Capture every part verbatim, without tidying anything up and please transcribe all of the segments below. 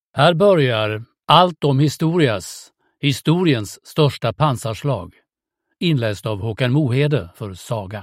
Här börjar Allt om historias, historiens största pansarslag, inläst av Håkan Mohede för Saga.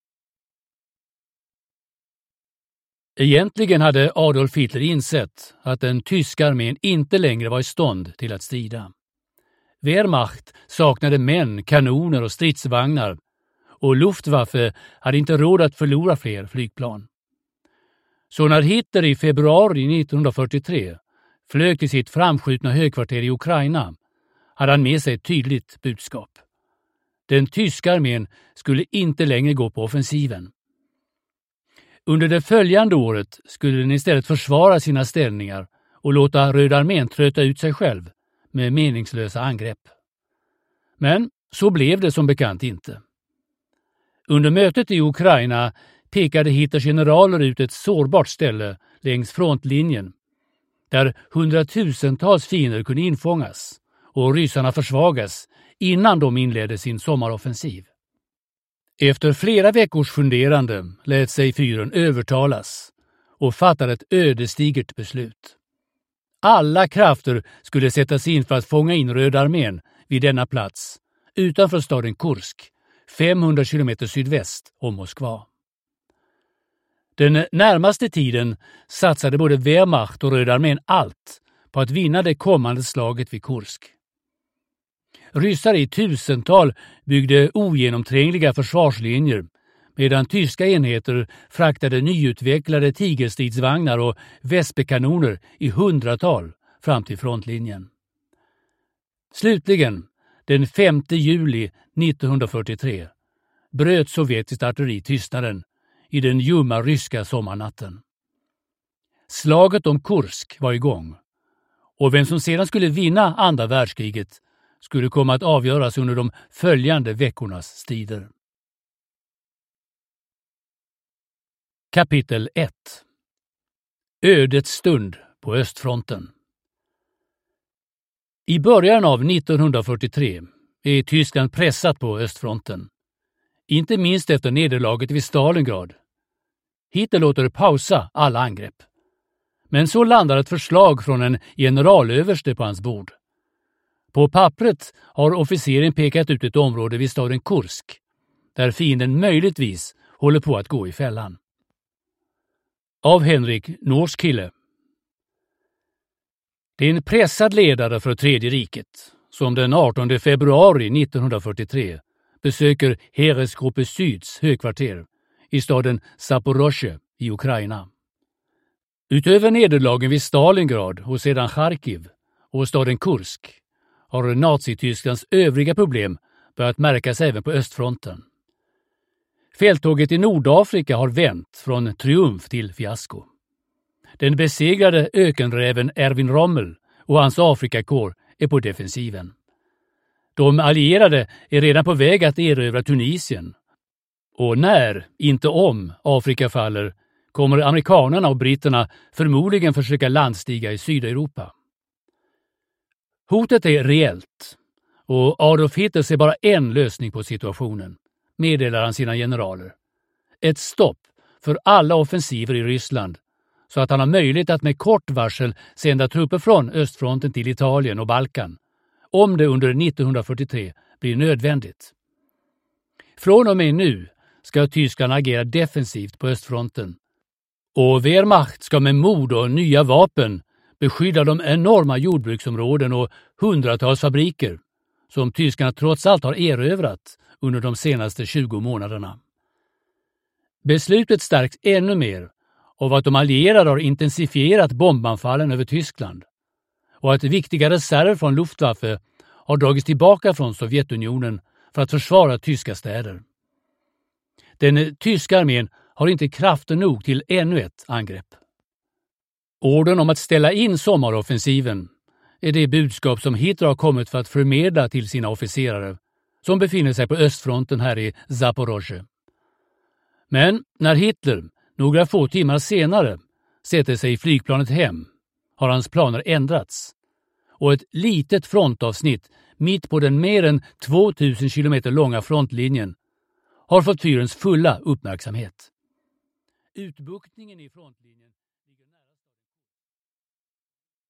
Egentligen hade Adolf Hitler insett att den tyska armén inte längre var i stånd till att strida. Wehrmacht saknade män, kanoner och stridsvagnar, och Luftwaffe hade inte råd att förlora fler flygplan. Så när Hitler i februari nittonhundrafyrtiotre flög till sitt framskjutna högkvarter i Ukraina hade han med sig ett tydligt budskap. Den tyska armén skulle inte längre gå på offensiven. Under det följande året skulle den istället försvara sina ställningar och låta Röda armén trötta ut sig själv med meningslösa angrepp. Men så blev det som bekant inte. Under mötet i Ukraina pekade Hitlers generaler ut ett sårbart ställe längs frontlinjen där hundratusentals fiender kunde infångas och ryssarna försvagas innan de inledde sin sommaroffensiv. Efter flera veckors funderande lät sig fyren övertalas och fattade ett ödesdigert beslut. Alla krafter skulle sättas in för att fånga in Röda armén vid denna plats utanför staden Kursk, femhundra kilometer sydväst om Moskva. Den närmaste tiden satsade både Wehrmacht och Röda armén allt på att vinna det kommande slaget vid Kursk. Ryssar i tusental byggde ogenomträngliga försvarslinjer medan tyska enheter fraktade nyutvecklade tigerstridsvagnar och vesperkanoner i hundratal fram till frontlinjen. Slutligen, den femte juli nittonhundrafyrtiotre, bröt sovjetiskt artilleri tystnaden i den ljumma ryska sommarnatten. Slaget om Kursk var igång, och vem som sedan skulle vinna andra världskriget skulle komma att avgöras under de följande veckornas strider. Kapitel ett. Ödets stund på östfronten. I början av nittonhundrafyrtiotre är Tyskland pressat på östfronten. Inte minst efter nederlaget vid Stalingrad. Hitler låter pausa alla angrepp. Men så landar ett förslag från en generalöverste på hans bord. På pappret har officeren pekat ut ett område vid staden Kursk, där fienden möjligtvis håller på att gå i fällan. Av Henrik Norskille. Det är en pressad ledare för Tredje riket som den artonde februari nittonhundrafyrtiotre besöker Heeresgruppe Syds högkvarter i staden Zaporozhye i Ukraina. Utöver nederlagen vid Stalingrad och sedan Charkiv och staden Kursk har Nazitysklands övriga problem börjat märkas även på östfronten. Fälttåget i Nordafrika har vänt från triumf till fiasko. Den besegrade ökenräven Erwin Rommel och hans Afrikakår är på defensiven. De allierade är redan på väg att erövra Tunisien. Och när, inte om, Afrika faller kommer amerikanerna och britterna förmodligen försöka landstiga i Sydeuropa. Hotet är reellt och Adolf Hitler ser bara en lösning på situationen, meddelar han sina generaler. Ett stopp för alla offensiver i Ryssland så att han har möjlighet att med kort varsel sända trupper från östfronten till Italien och Balkan, om det under nittonhundrafyrtiotre blir nödvändigt. Från och med nu ska Tyskland agera defensivt på östfronten, och Wehrmacht ska med mod och nya vapen beskydda de enorma jordbruksområden och hundratals fabriker som tyskarna trots allt har erövrat under de senaste tjugo månaderna. Beslutet stärks ännu mer av att de allierade har intensifierat bombanfallen över Tyskland och att viktiga reserver från Luftwaffe har dragits tillbaka från Sovjetunionen för att försvara tyska städer. Den tyska armén har inte krafter nog till ännu ett angrepp. Ordern om att ställa in sommaroffensiven är det budskap som Hitler har kommit för att förmedla till sina officerare som befinner sig på östfronten här i Zaporozhye. Men när Hitler några få timmar senare sätter sig i flygplanet hem har hans planer ändrats och ett litet frontavsnitt mitt på den mer än tvåtusen kilometer långa frontlinjen har fått fyrens fulla uppmärksamhet. Utbuktningen i frontlinjen